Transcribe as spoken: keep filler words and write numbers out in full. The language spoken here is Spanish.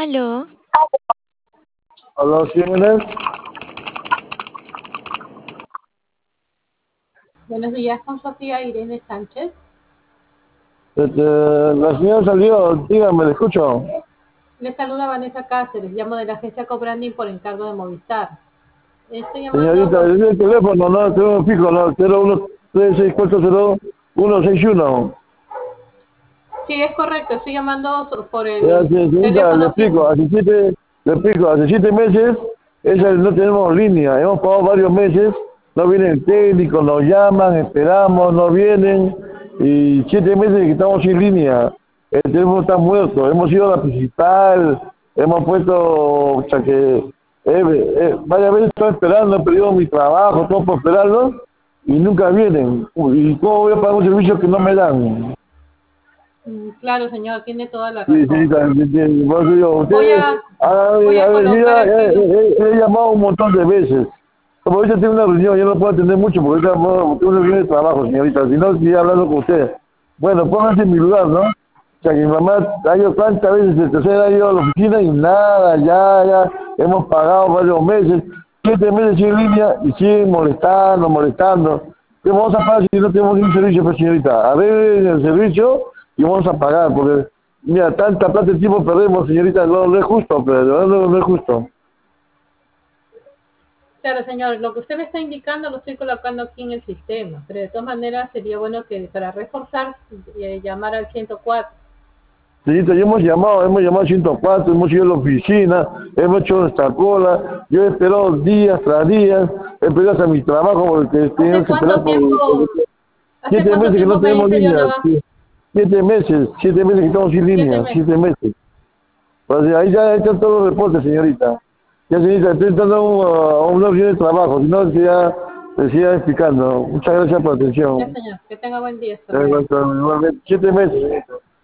Aló, Hola, ¿quién es? Buenos días, con Sofía Irene Sánchez. Este, la señora salió, dígame, le escucho. Le saluda Vanessa Cáceres, llamo de la agencia Cobranding por encargo de Movistar. Estoy llamando Señorita, por... es el teléfono, no, tengo un fijo, no, cero uno tres seis cuatro cero uno seis uno. Sí, es correcto, estoy llamando so- por Ya, el señorita, le teléfono explico, fijo. hace siete, le explico, hace siete meses, esa no tenemos línea, hemos pagado varios meses, no viene el técnico, nos llaman, esperamos, no vienen, y siete meses que estamos sin línea, el teléfono está muerto, hemos ido a la principal, hemos puesto, o sea que, eh, eh, varias veces estoy esperando, he perdido mi trabajo, todo por esperarlo, y nunca vienen, y cómo voy a pagar un servicio que no me dan. Mm, Claro, señor, tiene toda la Sí, razón. señorita, entiendo. Por eso digo, Voy usted, a, a, a voy a ver, yo colocar ya he, aquí los... he- he llamado un montón de veces. Como ahorita tengo una reunión, yo no puedo atender mucho porque ahorita no- tengo una reunión de trabajo, señorita. Si no, estoy hablando con usted. Bueno, póngase en mi lugar, ¿no? O sea, que mi mamá ha ido tantas veces, el tercer ha ido a la oficina y nada, ya, ya, hemos pagado varios meses, siete meses sin línea y siguen molestando, molestando. ¿Qué vamos a pagar si no tenemos ningún servicio, pues, señorita? A ver el servicio y vamos a pagar, porque, mira, tanta plata y tiempo perdemos, señorita, no, no es justo, pero de verdad no, no es justo. Claro, señor, lo que usted me está indicando lo estoy colocando aquí en el sistema, pero de todas maneras sería bueno que para reforzar, eh, llamar al ciento cuatro. Señorita, ya hemos llamado, hemos llamado a ciento cuatro, hemos ido a la oficina, hemos hecho nuestra cola, yo he esperado días tras días, he esperado hasta mi trabajo porque ¿Hace tengo que esperar cuánto por tiempo, hace siete cuánto meses que no tiempo me tenemos dice yo línea, no va? sí, siete meses, siete meses que estamos sin Siete línea, meses. siete meses. Pues ahí ya están todos los reportes, señorita. Ya, señorita, estoy entrando a un, a una reunión de trabajo, si no, ya te siga explicando. Muchas gracias por la Ya, atención. señor, que tenga buen día, hasta Eh, luego. Igualmente, siete meses.